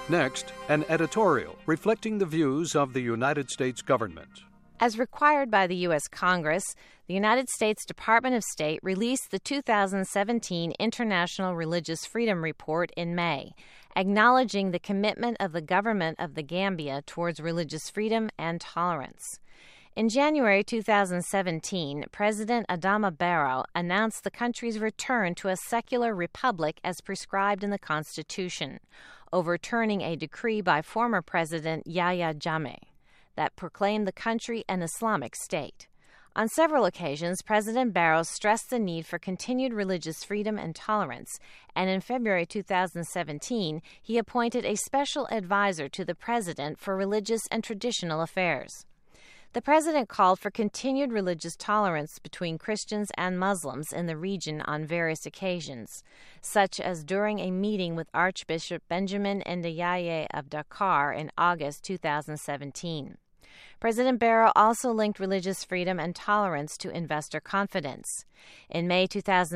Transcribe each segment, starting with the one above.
Next, an editorial reflecting the views of the United States government. As required by the U.S. Congress, the United States Department of State released the 2017 International Religious Freedom Report in May, acknowledging the commitment of the government of the Gambia towards religious freedom and tolerance. In January 2017, President Adama Barrow announced the country's return to a secular republic as prescribed in the Constitution, overturning a decree by former President Yahya Jammeh that proclaimed the country an Islamic state. On several occasions, President Barrow stressed the need for continued religious freedom and tolerance, and in February 2017, he appointed a special advisor to the president for religious and traditional affairs. The president called for continued religious tolerance between Christians and Muslims in the region on various occasions, such as during a meeting with Archbishop Benjamin Ndiaye of Dakar in August 2017. President Barrow also linked religious freedom and tolerance to investor confidence. In May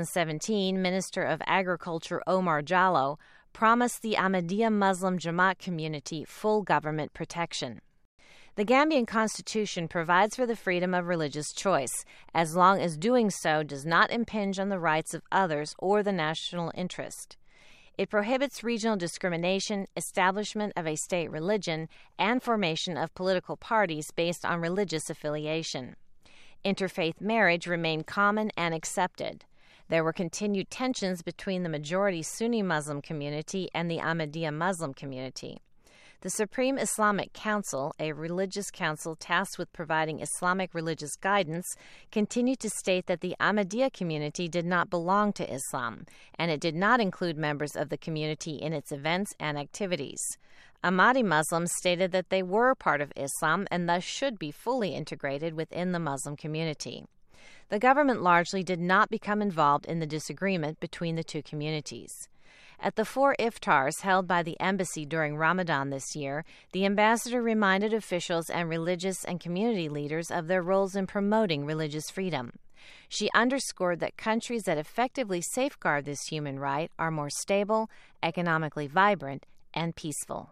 2017, Minister of Agriculture Omar Jallow promised the Ahmadiyya Muslim Jamaat community full government protection. The Gambian Constitution provides for the freedom of religious choice, as long as doing so does not impinge on the rights of others or the national interest. It prohibits regional discrimination, establishment of a state religion, and formation of political parties based on religious affiliation. Interfaith marriage remained common and accepted. There were continued tensions between the majority Sunni Muslim community and the Ahmadiyya Muslim community. The Supreme Islamic Council, a religious council tasked with providing Islamic religious guidance, continued to state that the Ahmadiyya community did not belong to Islam, and it did not include members of the community in its events and activities. Ahmadi Muslims stated that they were part of Islam and thus should be fully integrated within the Muslim community. The government largely did not become involved in the disagreement between the two communities. At the 4 iftars held by the embassy during Ramadan this year, the ambassador reminded officials and religious and community leaders of their roles in promoting religious freedom. She underscored that countries that effectively safeguard this human right are more stable, economically vibrant, and peaceful.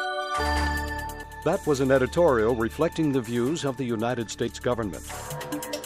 That was an editorial reflecting the views of the United States government.